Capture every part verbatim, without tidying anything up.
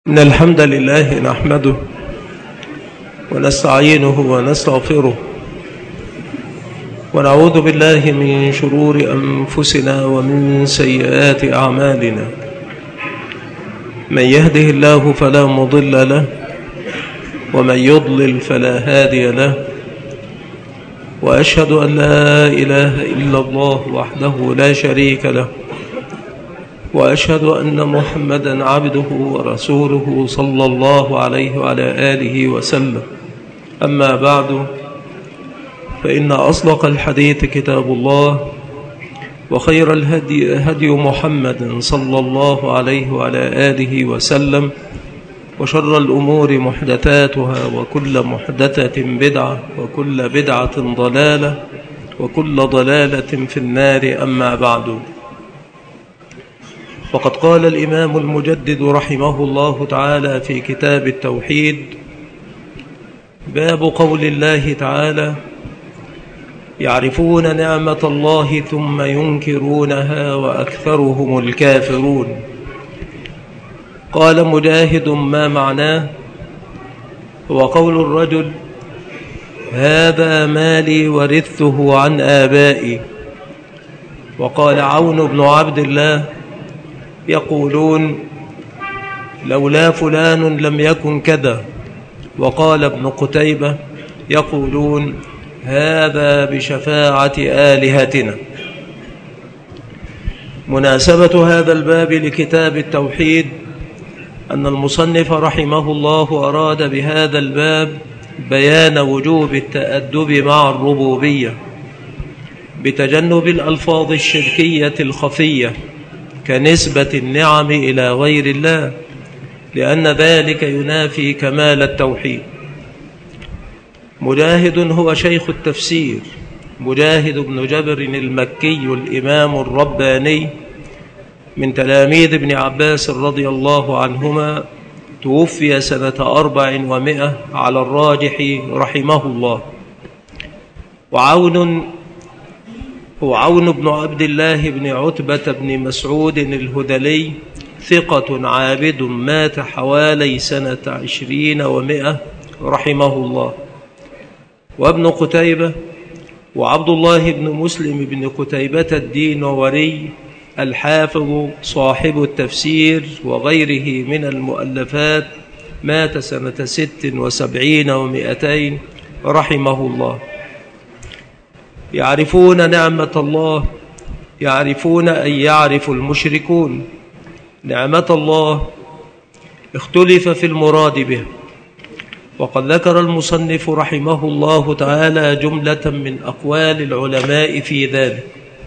إن الحمد لله نحمده ونستعينه ونستغفره ونعوذ بالله من شرور أنفسنا ومن سيئات أعمالنا. من يهده الله فلا مضل له ومن يضلل فلا هادي له، وأشهد أن لا إله إلا الله وحده لا شريك له، وأشهد أن محمدًا عبده ورسوله صلى الله عليه وعلى آله وسلم. أما بعد، فإن أصدق الحديث كتاب الله، وخير الهدي هدي محمد صلى الله عليه وعلى آله وسلم، وشر الأمور محدثاتها، وكل محدثة بدعة، وكل بدعة ضلالة، وكل ضلالة في النار. أما بعد، وقد قال الإمام المجدد رحمه الله تعالى في كتاب التوحيد: باب قول الله تعالى: يعرفون نعمة الله ثم ينكرونها وأكثرهم الكافرون. قال مجاهد: ما معناه؟ هو قول الرجل: هذا مالي ورثته عن آبائي. وقال عون بن عبد الله: يقولون لولا فلان لم يكن كذا. وقال ابن قتيبة: يقولون هذا بشفاعة آلهتنا. مناسبة هذا الباب لكتاب التوحيد أن المصنف رحمه الله أراد بهذا الباب بيان وجوب التأدب مع الربوبية بتجنب الألفاظ الشركية الخفية كنسبة النعم إلى غير الله، لأن ذلك ينافي كمال التوحيد. مجاهد هو شيخ التفسير، مجاهد بن جبر المكي الإمام الرباني من تلاميذ ابن عباس رضي الله عنهما، توفي سنة أربع ومائة على الراجح رحمه الله. وعون هو عون بن عبد الله بن عتبة بن مسعود الهذلي، ثقة عابد، مات حوالي سنة عشرين ومائة رحمه الله. وابن قتيبة وعبد الله بن مسلم بن قتيبة الدينوري الحافظ صاحب التفسير وغيره من المؤلفات، مات سنة ست وسبعين ومائتين رحمه الله. يعرفون نعمة الله، يعرفون أن يعرف المشركون نعمة الله، اختلف في المراد به. وقد ذكر المصنف رحمه الله تعالى جملة من أقوال العلماء في ذلك: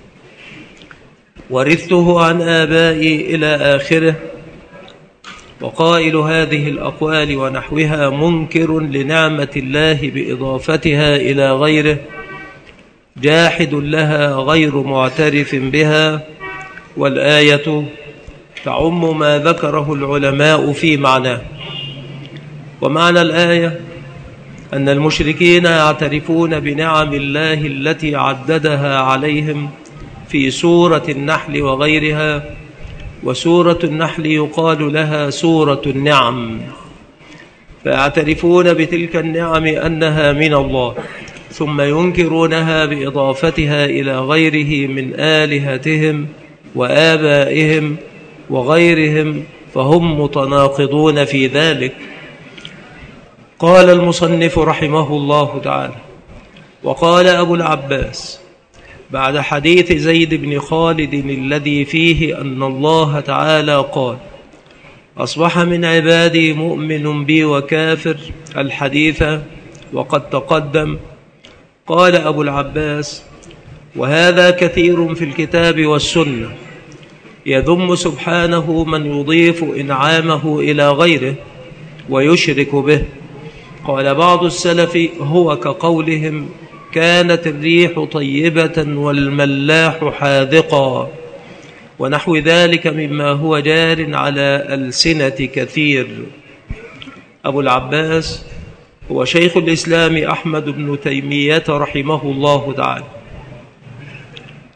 ورثته عن آبائي إلى آخره. وقائل هذه الأقوال ونحوها منكر لنعمة الله بإضافتها إلى غيره، جاحد لها غير معترف بها. والآية تعم ما ذكره العلماء في معناه. ومعنى الآية أن المشركين يعترفون بنعم الله التي عددها عليهم في سورة النحل وغيرها. وسورة النحل يقال لها سورة النعم، فيعترفون بتلك النعم أنها من الله، ثم ينكرونها بإضافتها إلى غيره من آلهتهم وآبائهم وغيرهم، فهم متناقضون في ذلك. قال المصنف رحمه الله تعالى: وقال أبو العباس بعد حديث زيد بن خالد الذي فيه أن الله تعالى قال: أصبح من عبادي مؤمن بي وكافر، الحديث وقد تقدم. قال أبو العباس: وهذا كثير في الكتاب والسنة، يذم سبحانه من يضيف إنعامه إلى غيره ويشرك به. قال بعض السلف: هو كقولهم: كانت الريح طيبة والملاح حاذقا، ونحو ذلك مما هو جار على ألسنة كثير. أبو العباس هو شيخ الإسلام أحمد بن تيمية رحمه الله تعالى.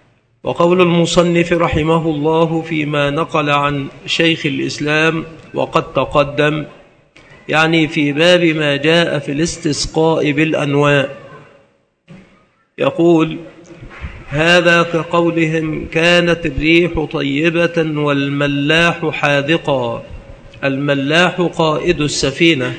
وقول المصنف رحمه الله فيما نقل عن شيخ الإسلام وقد تقدم، يعني في باب ما جاء في الاستسقاء بالأنواء، يقول: هذا كقولهم كانت الريح طيبة والملاح حاذقا. الملاح قائد السفينة.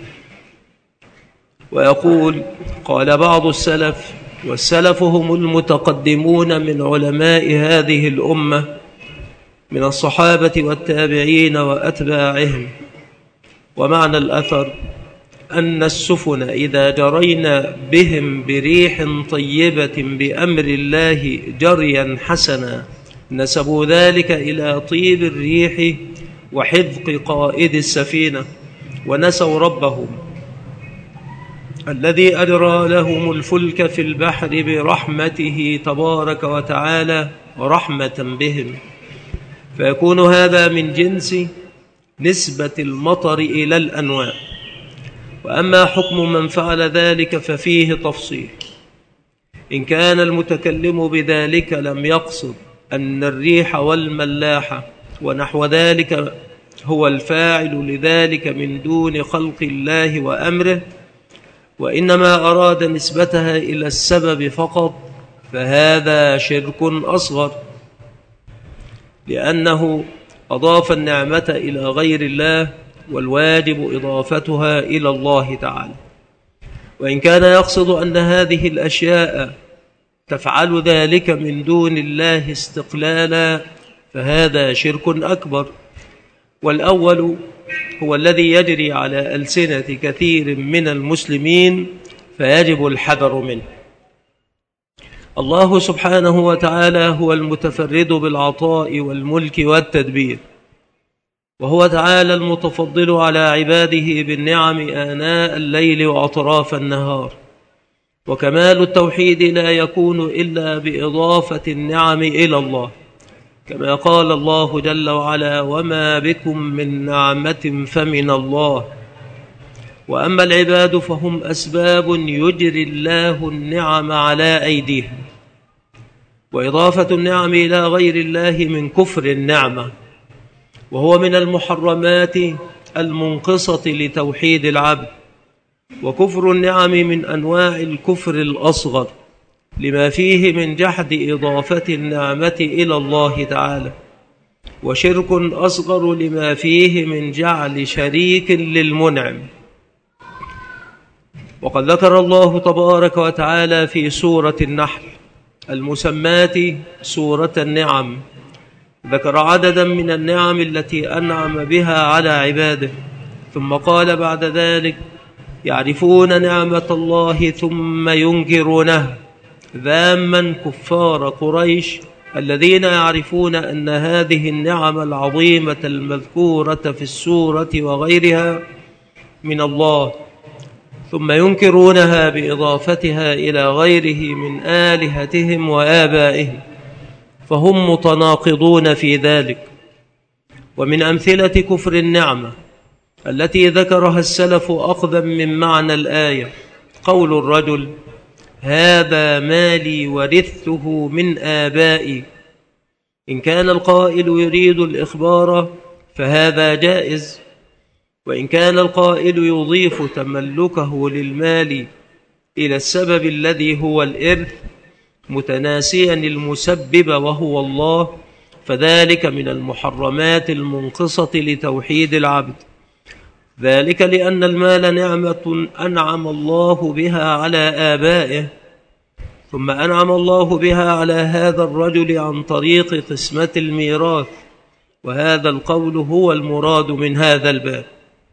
ويقول: قال بعض السلف، والسلف هم المتقدمون من علماء هذه الأمة من الصحابة والتابعين وأتباعهم. ومعنى الأثر أن السفن إذا جرينا بهم بريح طيبة بأمر الله جريا حسنا نسبوا ذلك إلى طيب الريح وحذق قائد السفينة، ونسوا ربهم الذي أجرى لهم الفلك في البحر برحمته تبارك وتعالى رحمة بهم، فيكون هذا من جنس نسبة المطر إلى الأنواع. وأما حكم من فعل ذلك ففيه تفصيل. إن كان المتكلم بذلك لم يقصد أن الريح والملاح ونحو ذلك هو الفاعل لذلك من دون خلق الله وأمره، وإنما أراد نسبتها إلى السبب فقط، فهذا شرك أصغر، لأنه أضاف النعمة إلى غير الله، والواجب إضافتها إلى الله تعالى. وإن كان يقصد أن هذه الأشياء تفعل ذلك من دون الله استقلالا، فهذا شرك أكبر، والأول هو الذي يجري على ألسنة كثير من المسلمين، فيجب الحذر منه. الله سبحانه وتعالى هو المتفرد بالعطاء والملك والتدبير، وهو تعالى المتفضل على عباده بالنعم آناء الليل وأطراف النهار. وكمال التوحيد لا يكون إلا بإضافة النعم إلى الله، كما قال الله جل وعلا: وما بكم من نعمة فمن الله. وأما العباد فهم أسباب يجري الله النعم على أيديهم، وإضافة النعم إلى غير الله من كفر النعمة، وهو من المحرمات المنقصة لتوحيد العبد. وكفر النعم من أنواع الكفر الأصغر، لما فيه من جحد إضافة النعمة إلى الله تعالى، وشرك أصغر لما فيه من جعل شريك للمنعم. وقد ذكر الله تبارك وتعالى في سورة النحل المسماة سورة النعم، ذكر عددا من النعم التي أنعم بها على عباده، ثم قال بعد ذلك: يعرفون نعمة الله ثم ينكرونها، ذاما كفار قريش الذين يعرفون أن هذه النعم العظيمة المذكورة في السورة وغيرها من الله، ثم ينكرونها بإضافتها إلى غيره من آلهتهم وآبائهم، فهم متناقضون في ذلك. ومن أمثلة كفر النعمة التي ذكرها السلف أخذا من معنى الآية قول الرجل: هذا مالي ورثته من آبائي. إن كان القائل يريد الإخبار فهذا جائز، وإن كان القائل يضيف تملكه للمال إلى السبب الذي هو الإرث متناسيا المسبب وهو الله، فذلك من المحرمات المنقصة لتوحيد العبد. ذلك لأن المال نعمة أنعم الله بها على آبائه، ثم أنعم الله بها على هذا الرجل عن طريق قسمة الميراث، وهذا القول هو المراد من هذا الباب.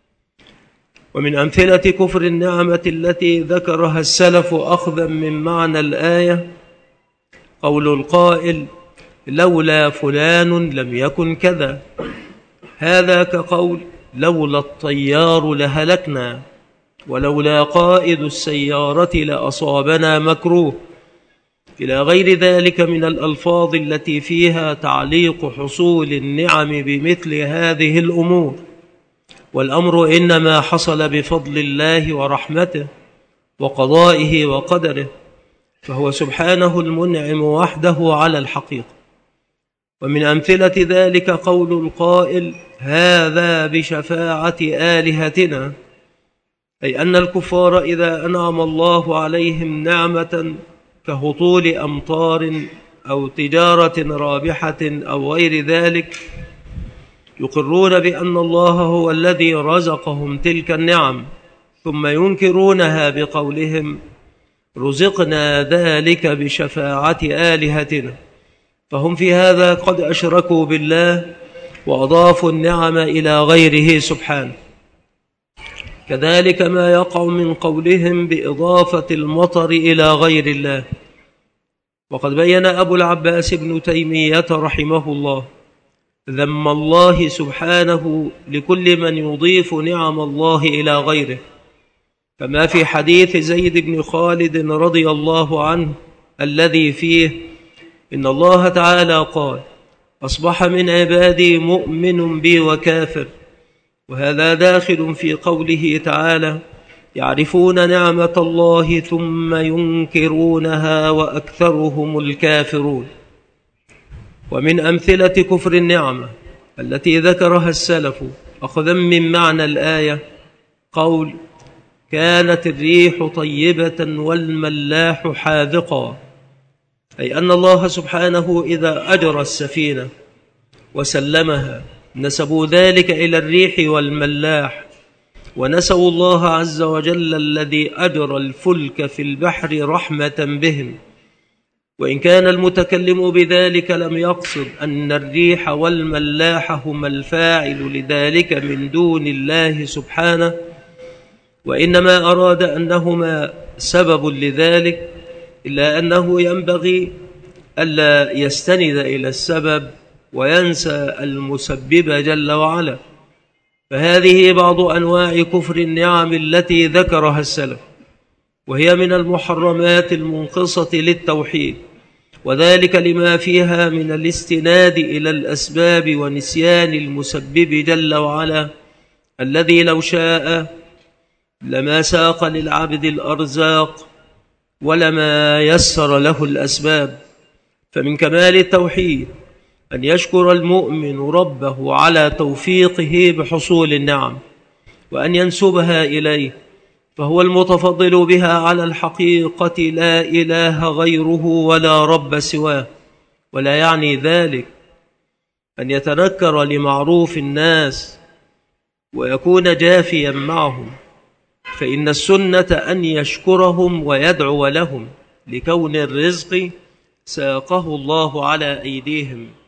ومن أمثلة كفر النعمة التي ذكرها السلف أخذا من معنى الآية قول القائل: لولا فلان لم يكن كذا. هذا كقول: لولا الطيار لهلكنا، ولولا قائد السيارة لأصابنا مكروه، إلى غير ذلك من الألفاظ التي فيها تعليق حصول النعم بمثل هذه الأمور. والأمر إنما حصل بفضل الله ورحمته وقضائه وقدره، فهو سبحانه المنعم وحده على الحقيقة. ومن أمثلة ذلك قول القائل: هذا بشفاعة آلهتنا، أي أن الكفار إذا أنعم الله عليهم نعمة كهطول أمطار أو تجارة رابحة أو غير ذلك، يقرون بأن الله هو الذي رزقهم تلك النعم، ثم ينكرونها بقولهم: رزقنا ذلك بشفاعة آلهتنا. فهم في هذا قد أشركوا بالله وأضافوا النعم إلى غيره سبحانه. كذلك ما يقع من قولهم بإضافة المطر إلى غير الله. وقد بين أبو العباس ابن تيمية رحمه الله ذم الله سبحانه لكل من يضيف نعم الله إلى غيره، كما في حديث زيد بن خالد رضي الله عنه الذي فيه: إن الله تعالى قال: أصبح من عبادي مؤمن بي وكافر. وهذا داخل في قوله تعالى: يعرفون نعمة الله ثم ينكرونها وأكثرهم الكافرون. ومن أمثلة كفر النعمة التي ذكرها السلف أخذا من معنى الآية قول: كانت الريح طيبة والملاح حاذقا، أي أن الله سبحانه إذا أجرى السفينة وسلمها نسبوا ذلك إلى الريح والملاح، ونسوا الله عز وجل الذي أجرى الفلك في البحر رحمة بهم. وإن كان المتكلم بذلك لم يقصد أن الريح والملاح هما الفاعل لذلك من دون الله سبحانه، وإنما أراد أنهما سبب لذلك، إلا أنه ينبغي ألا يستند إلى السبب وينسى المسبب جل وعلا. فهذه بعض أنواع كفر النعم التي ذكرها السلف، وهي من المحرمات المنقصة للتوحيد، وذلك لما فيها من الاستناد إلى الأسباب ونسيان المسبب جل وعلا، الذي لو شاء لما ساق للعبد الأرزاق ولما يسر له الأسباب. فمن كمال التوحيد أن يشكر المؤمن ربه على توفيقه بحصول النعم، وأن ينسبها إليه، فهو المتفضل بها على الحقيقة، لا إله غيره ولا رب سواه. ولا يعني ذلك أن يتنكر لمعروف الناس ويكون جافيا معهم، فإن السنة أن يشكرهم ويدعو لهم، لكون الرزق ساقه الله على أيديهم.